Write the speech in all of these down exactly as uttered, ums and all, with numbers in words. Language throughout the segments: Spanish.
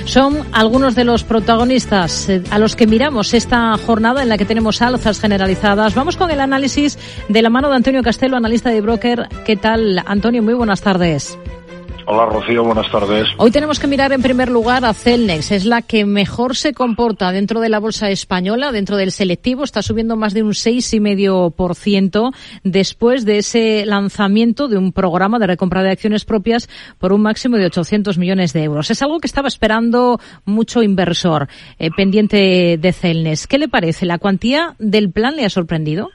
Son algunos de los protagonistas eh, a los que miramos esta jornada en la que tenemos alzas generalizadas. Vamos con el análisis de la mano de Antonio Castelo, analista de Broker. ¿Qué tal, Antonio? Muy buenas tardes. Hola, Rocío, buenas tardes. Hoy tenemos que mirar en primer lugar a Celnex. Es la que mejor se comporta dentro de la bolsa española, dentro del selectivo. Está subiendo más de un seis coma cinco por ciento después de ese lanzamiento de un programa de recompra de acciones propias por un máximo de ochocientos millones de euros. Es algo que estaba esperando mucho inversor eh, pendiente de Celnex. ¿Qué le parece? ¿La cuantía del plan le ha sorprendido?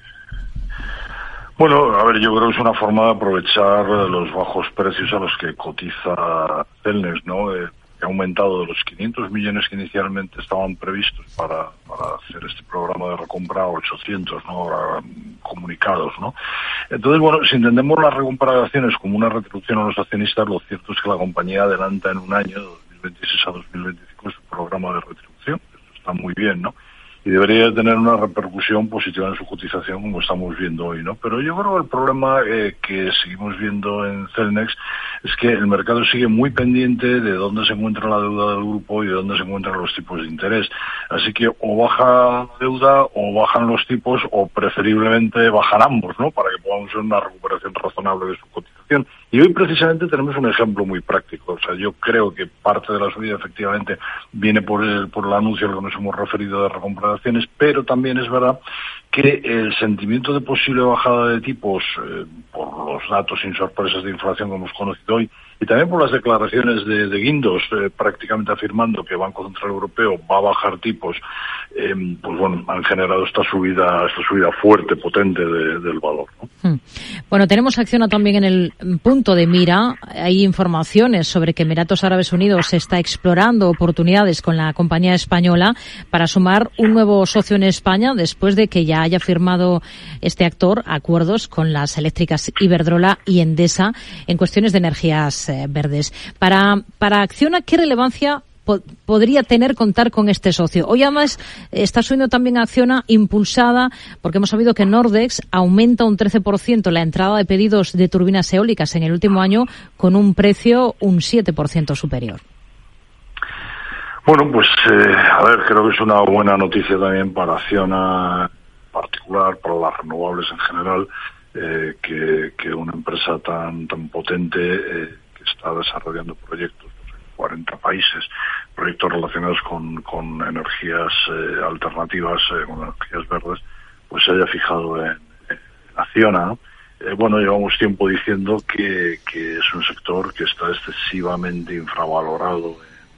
Bueno, a ver, yo creo que es una forma de aprovechar los bajos precios a los que cotiza Celnex, ¿no? Eh, ha aumentado de los quinientos millones que inicialmente estaban previstos para, para hacer este programa de recompra a ochocientos, ¿no? Ahora comunicados, ¿no? Entonces, bueno, si entendemos las recompra de acciones como una retribución a los accionistas, lo cierto es que la compañía adelanta en un año, de dos mil veintiséis a dos mil veinticinco, su programa de retribución. Esto está muy bien, ¿no? Y debería tener una repercusión positiva en su cotización, como estamos viendo hoy, ¿no? Pero yo creo que el problema eh, que seguimos viendo en Celnex es que el mercado sigue muy pendiente de dónde se encuentra la deuda del grupo y de dónde se encuentran los tipos de interés. Así que o baja la deuda o bajan los tipos, o preferiblemente bajan ambos, ¿no? Para que podamos ver una recuperación razonable de su cotización. Y hoy precisamente tenemos un ejemplo muy práctico. O sea, yo creo que parte de la subida efectivamente viene por el, por el anuncio al que nos hemos referido de recompra de acciones, pero también es verdad que el sentimiento de posible bajada de tipos eh, por los datos sin sorpresas de inflación que hemos conocido hoy, y también por las declaraciones de, de Guindos eh, prácticamente afirmando que el Banco Central Europeo va a bajar tipos, eh, pues bueno, han generado esta subida, esta subida fuerte, potente de, del valor, ¿no? Hmm. Bueno, tenemos Acciona también en el punto de mira. Hay informaciones sobre que Emiratos Árabes Unidos está explorando oportunidades con la compañía española para sumar un nuevo socio en España después de que ya haya firmado este actor acuerdos con las eléctricas Iberdrola y Endesa en cuestiones de energías eh, verdes. Para, para Acciona, ¿qué relevancia po- podría tener contar con este socio? Hoy además está subiendo también Acciona impulsada porque hemos sabido que Nordex aumenta un trece por ciento la entrada de pedidos de turbinas eólicas en el último año con un precio un siete por ciento superior. Bueno, pues eh, a ver, creo que es una buena noticia también para Acciona particular, para las renovables en general, eh, que, que una empresa tan tan potente eh, que está desarrollando proyectos pues, en cuarenta países, proyectos relacionados con, con energías eh, alternativas, eh, con energías verdes, pues se haya fijado en, en Acciona, ¿no? Eh, bueno, llevamos tiempo diciendo que, que es un sector que está excesivamente infravalorado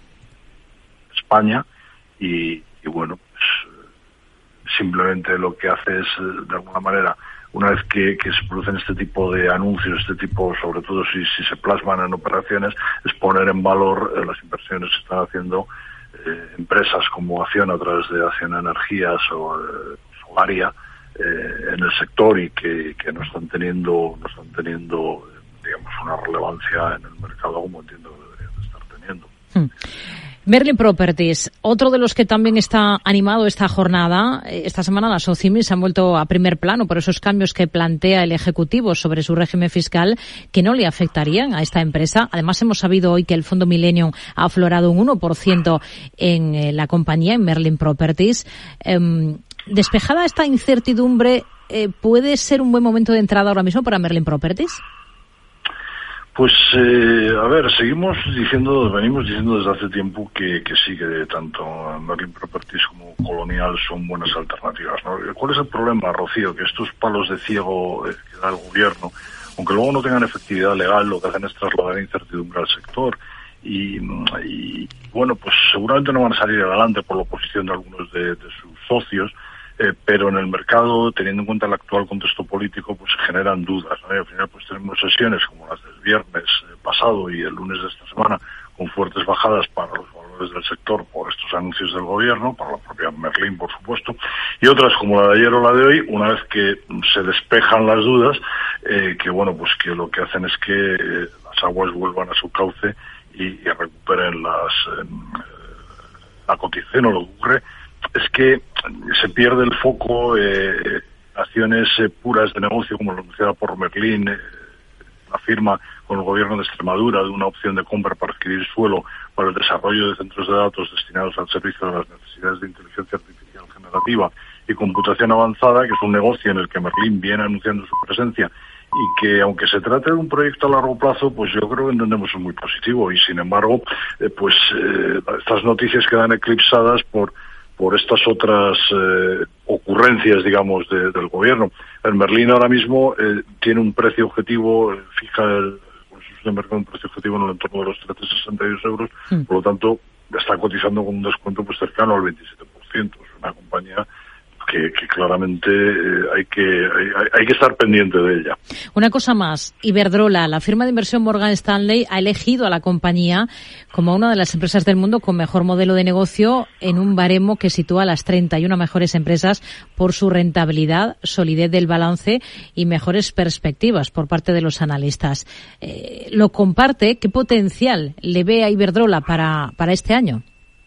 en España y, y bueno, pues simplemente lo que hace es, de alguna manera, una vez que, que se producen este tipo de anuncios, este tipo, sobre todo si, si se plasman en operaciones, es poner en valor eh, las inversiones que están haciendo eh, empresas como Acciona a través de Acciona Energías o eh, Solaria eh, en el sector y que, que no están teniendo, no están teniendo, eh, digamos, una relevancia en el mercado como entiendo que deberían de estar teniendo. Hmm. Merlin Properties, otro de los que también está animado esta jornada. Esta semana las OCIMIS se han vuelto a primer plano por esos cambios que plantea el Ejecutivo sobre su régimen fiscal que no le afectarían a esta empresa. Además, hemos sabido hoy que el Fondo Millennium ha aflorado un uno por ciento en eh, la compañía, en Merlin Properties. Eh, despejada esta incertidumbre, eh, ¿puede ser un buen momento de entrada ahora mismo para Merlin Properties? Pues, eh, a ver, seguimos diciendo, venimos diciendo desde hace tiempo que, que sí, que tanto Merlin Properties como Colonial son buenas alternativas, ¿no? ¿Cuál es el problema, Rocío? Que estos palos de ciego eh, que da el gobierno, aunque luego no tengan efectividad legal, lo que hacen es trasladar incertidumbre al sector. Y, y bueno, pues seguramente no van a salir adelante por la oposición de algunos de, de sus socios, Eh, pero en el mercado, teniendo en cuenta el actual contexto político, pues se generan dudas, ¿no? Y al final pues tenemos sesiones como las del viernes eh, pasado y el lunes de esta semana con fuertes bajadas para los valores del sector por estos anuncios del gobierno, para la propia Merlin, por supuesto, y otras como la de ayer o la de hoy, una vez que se despejan las dudas, eh, que bueno, pues que lo que hacen es que eh, las aguas vuelvan a su cauce y, y recuperen las eh, la cotización. O lo que ocurre es que se pierde el foco, eh, acciones eh, puras de negocio, como lo anunciaba por Merlin, eh, la firma con el gobierno de Extremadura de una opción de compra para adquirir suelo para el desarrollo de centros de datos destinados al servicio de las necesidades de inteligencia artificial generativa y computación avanzada, que es un negocio en el que Merlin viene anunciando su presencia y que, aunque se trate de un proyecto a largo plazo, pues yo creo que entendemos es muy positivo y, sin embargo, eh, pues eh, estas noticias quedan eclipsadas por por estas otras eh, ocurrencias, digamos, de, del gobierno. El Merlin ahora mismo eh, tiene un precio objetivo, eh, fija el consenso de mercado un precio objetivo en el entorno de los trece sesenta y dos euros, mm. por lo tanto está cotizando con un descuento pues cercano al veintisiete por ciento. Es una compañía que, que claramente eh, hay que hay, hay que estar pendiente de ella. Una cosa más, Iberdrola, la firma de inversión Morgan Stanley ha elegido a la compañía como una de las empresas del mundo con mejor modelo de negocio en un baremo que sitúa a las treinta y una mejores empresas por su rentabilidad, solidez del balance y mejores perspectivas por parte de los analistas. Eh, ¿Lo comparte? ¿Qué potencial le ve a Iberdrola para, para este año?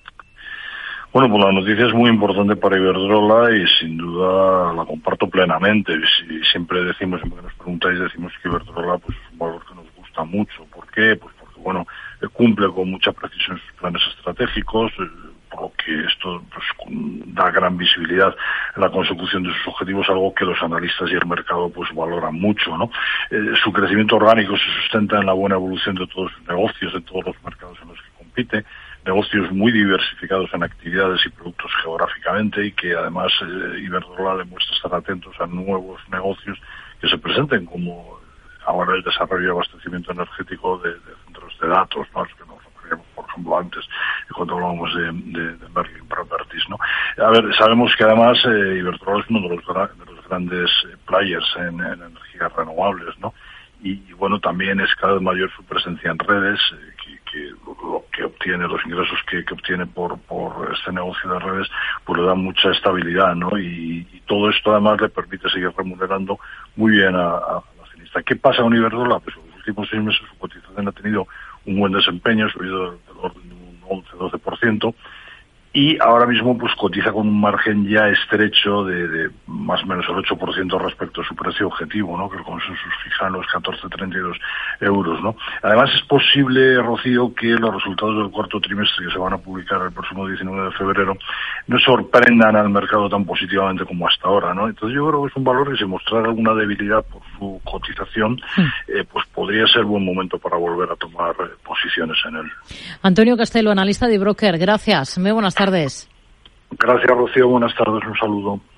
Bueno, pues la noticia es muy importante para Iberdrola y sin duda la comparto plenamente. Si siempre decimos, siempre que nos preguntáis, decimos que Iberdrola pues es un valor que nos gusta mucho. ¿Por qué? Pues porque, bueno, cumple con mucha precisión sus planes estratégicos, por lo que esto pues da gran visibilidad en la consecución de sus objetivos, algo que los analistas y el mercado pues valoran mucho, ¿no? Eh, su crecimiento orgánico se sustenta en la buena evolución de todos sus negocios, de todos los mercados en los que compite, negocios muy diversificados en actividades y productos geográficamente y que además eh, Iberdrola le muestra estar atentos a nuevos negocios que se presenten, como ahora el desarrollo y abastecimiento energético de, de centros de datos, ¿no? Los que nos referíamos, por ejemplo, antes cuando hablábamos de, de, de Merlin Properties, ¿no? A ver, sabemos que además eh, Iberdrola es uno de los, de los grandes players en, en energías renovables, ¿no? Y, y bueno, también es cada vez mayor su presencia en redes, eh, que, que lo que obtiene, los ingresos que, que obtiene por, por este negocio de redes, pues le dan mucha estabilidad, ¿no? Y, y todo esto además le permite seguir remunerando muy bien a, a la accionista. ¿Qué pasa con Iberdrola? Pues en los últimos seis meses su cotización ha tenido un buen desempeño, ha subido del orden de un once a doce por ciento. Y ahora mismo pues cotiza con un margen ya estrecho de, de más o menos el ocho por ciento respecto a su precio objetivo, ¿no? Que el consenso fija en los catorce treinta y dos euros, ¿no? Además es posible, Rocío, que los resultados del cuarto trimestre que se van a publicar el próximo diecinueve de febrero no sorprendan al mercado tan positivamente como hasta ahora, ¿no? Entonces yo creo que es un valor que, si mostrara alguna debilidad por su cotización, eh, pues podría ser buen momento para volver a tomar eh, posiciones en él. Antonio Castelo, analista de Broker, gracias. Muy buenas tardes. Gracias, Rocío. Buenas tardes. Un saludo.